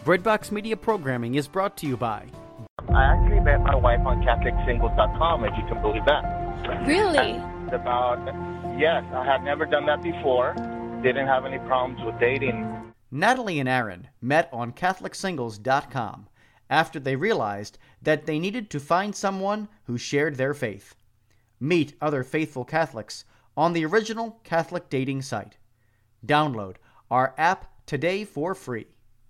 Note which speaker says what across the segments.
Speaker 1: Breadbox Media programming is brought to you by...
Speaker 2: I actually met my wife on CatholicSingles.com, if you can believe that.
Speaker 3: Really?
Speaker 2: Yes, I had never done that before. Didn't have any problems with dating.
Speaker 1: Natalie and Aaron met on CatholicSingles.com after they realized that they needed to find someone who shared their faith. Meet other faithful Catholics on the original Catholic dating site. Download our app today for free.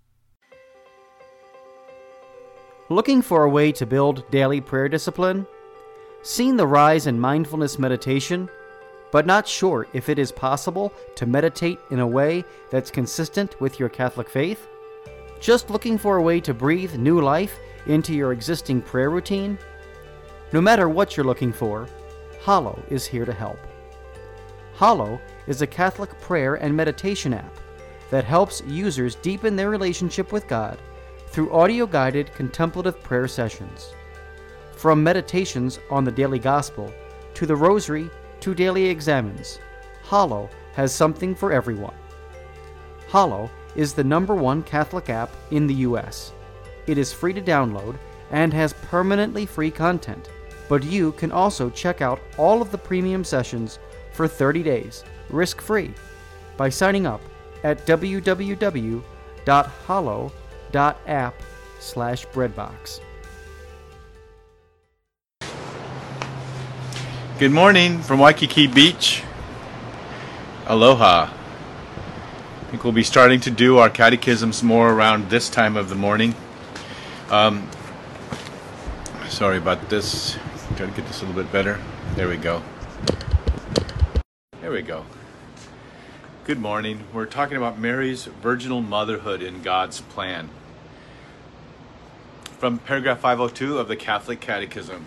Speaker 1: Looking for a way to build daily prayer discipline? Seen the rise in mindfulness meditation, but not sure if it is possible to meditate in a way that's consistent with your Catholic faith? Just looking for a way to breathe new life into your existing prayer routine? No matter what you're looking for, Hallow is here to help. Hallow is a Catholic prayer and meditation app that helps users deepen their relationship with God through audio-guided contemplative prayer sessions. From meditations on the daily gospel to the rosary to daily examens, Hallow has something for everyone. Hallow is the #1 Catholic app in the U.S. It is free to download and has permanently free content, but you can also check out all of the premium sessions for 30 days, risk-free, by signing up at www.hallow.app/breadbox.
Speaker 4: Good morning from Waikiki Beach. Aloha. I think we'll be starting to do our catechisms more around this time of the morning. Sorry about this. Try to get this a little bit better. There we go. There we go. Good morning. We're talking about Mary's virginal motherhood in God's plan. From paragraph 502 of the Catholic Catechism.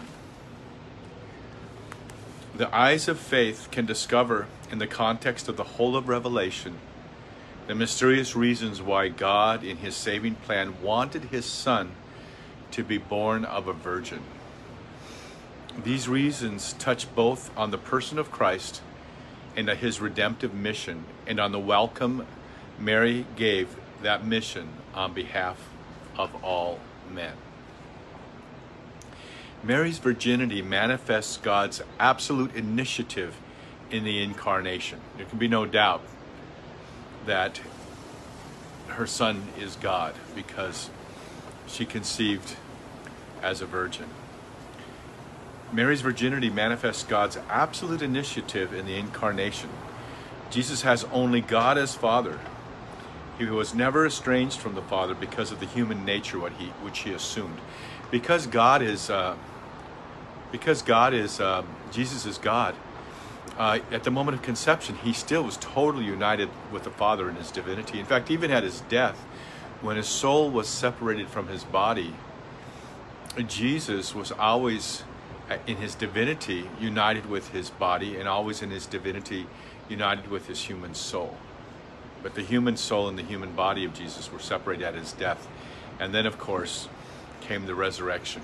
Speaker 4: The eyes of faith can discover, in the context of the whole of Revelation, the mysterious reasons why God, in his saving plan, wanted his Son to be born of a virgin. These reasons touch both on the person of Christ and his redemptive mission, and on the welcome Mary gave that mission on behalf of all men. Mary's virginity manifests God's absolute initiative in the incarnation. There can be no doubt that her Son is God because she conceived as a virgin. Mary's virginity manifests God's absolute initiative in the incarnation. Jesus has only God as Father. He was never estranged from the Father because of the human nature which he assumed. Because Jesus is God, at the moment of conception, he still was totally united with the Father in his divinity. In fact, even at his death, when his soul was separated from his body, Jesus was always in his divinity united with his body, and always in his divinity united with his human soul. But the human soul and the human body of Jesus were separated at his death. And then, of course, came the resurrection.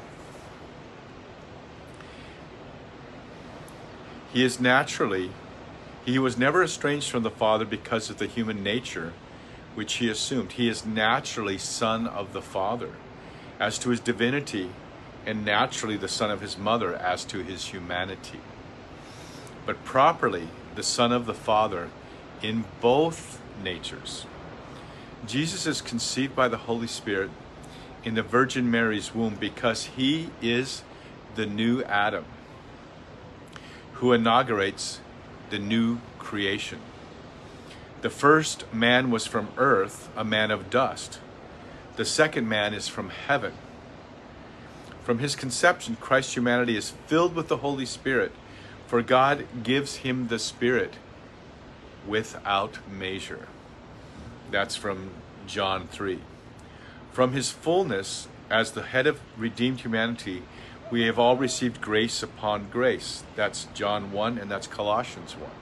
Speaker 4: He was never estranged from the Father because of the human nature which he assumed. He is naturally Son of the Father as to his divinity, and naturally the Son of his mother as to his humanity. But properly the Son of the Father in both natures. Jesus is conceived by the Holy Spirit in the Virgin Mary's womb because he is the new Adam who inaugurates the new creation. The first man was from earth, a man of dust. The second man is from heaven. From his conception, Christ's humanity is filled with the Holy Spirit, for God gives him the Spirit without measure. That's from John 3. From his fullness, as the head of redeemed humanity, we have all received grace upon grace. That's John 1, and that's Colossians 1.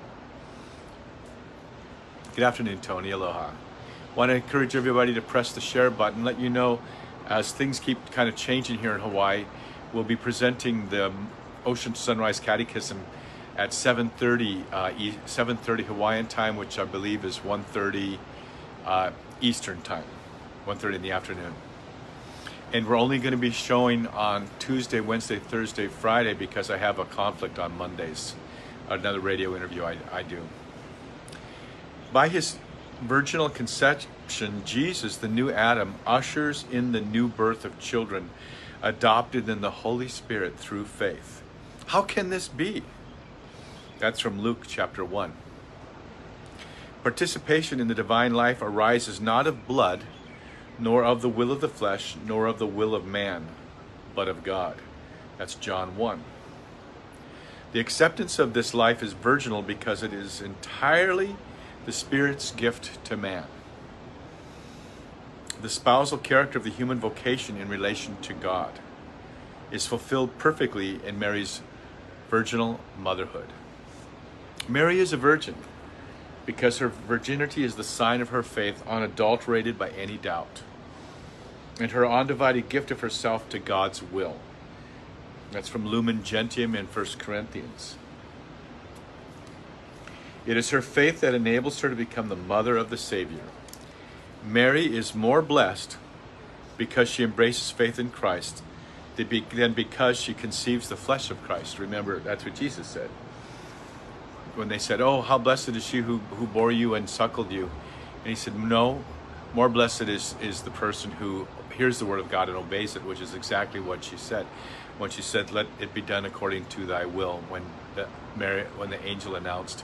Speaker 4: Good afternoon, Tony. Aloha. Want to encourage everybody to press the share button, let you know as things keep kind of changing here in Hawaii. We'll be presenting the Ocean Sunrise Catechism at 7:30 Hawaiian time, which I believe is 1:30 Eastern time. 1:30 in the afternoon. And we're only going to be showing on Tuesday, Wednesday, Thursday, Friday because I have a conflict on Mondays. Another radio interview I do. By his virginal conception, Jesus, the new Adam, ushers in the new birth of children adopted in the Holy Spirit through faith. How can this be? That's from Luke chapter 1. Participation in the divine life arises not of blood, nor of the will of the flesh, nor of the will of man, but of God. That's John 1. The acceptance of this life is virginal because it is entirely the Spirit's gift to man. The spousal character of the human vocation in relation to God is fulfilled perfectly in Mary's virginal motherhood. Mary is a virgin because her virginity is the sign of her faith, unadulterated by any doubt, and her undivided gift of herself to God's will. That's from Lumen Gentium in 1 Corinthians. It is her faith that enables her to become the mother of the Savior. Mary is more blessed because she embraces faith in Christ than because she conceives the flesh of Christ. Remember, that's what Jesus said. When they said, "Oh, how blessed is she who bore you and suckled you." And he said, "No, more blessed is the person who hears the word of God and obeys it," which is exactly what she said. When she said, "Let it be done according to thy will," when the angel announced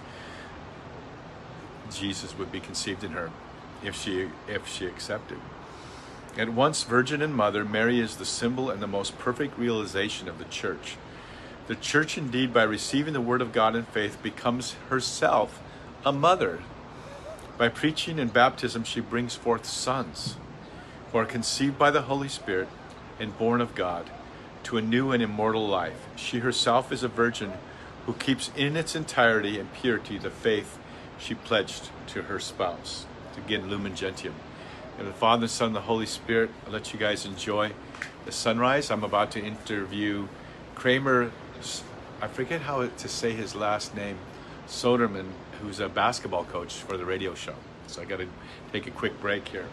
Speaker 4: Jesus would be conceived in her if she accepted. At once virgin and mother, Mary is the symbol and the most perfect realization of the church. The church, indeed, by receiving the word of God in faith, becomes herself a mother. By preaching and baptism, she brings forth sons who are conceived by the Holy Spirit and born of God to a new and immortal life. She herself is a virgin who keeps in its entirety and purity the faith she pledged to her spouse. Again, Lumen Gentium. And the Father, the Son, and the Holy Spirit, I'll let you guys enjoy the sunrise. I'm about to interview Kramer, I forget how to say his last name, Soderman, who's a basketball coach for the radio show. So I got to take a quick break here.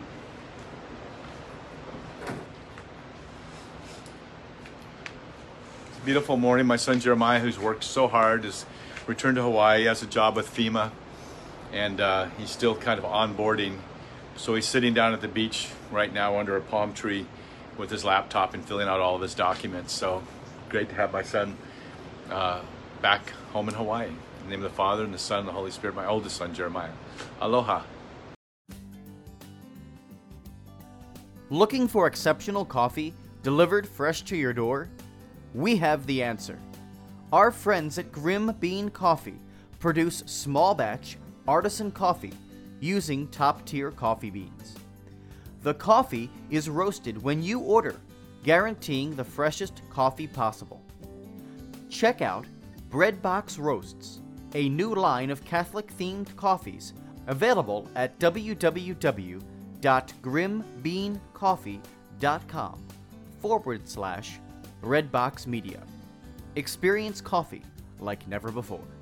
Speaker 4: It's a beautiful morning. My son Jeremiah, who's worked so hard, has returned to Hawaii. He has a job with FEMA, and he's still kind of onboarding. So he's sitting down at the beach right now under a palm tree with his laptop and filling out all of his documents. So great to have my son back home in Hawaii. In the name of the Father, and the Son, and the Holy Spirit, my oldest son, Jeremiah. Aloha.
Speaker 1: Looking for exceptional coffee delivered fresh to your door? We have the answer. Our friends at Grim Bean Coffee produce small batch artisan coffee using top-tier coffee beans. The coffee is roasted when you order, guaranteeing the freshest coffee possible. Check out Breadbox Roasts, a new line of Catholic-themed coffees available at www.grimbeancoffee.com/Redbox Media. Experience coffee like never before.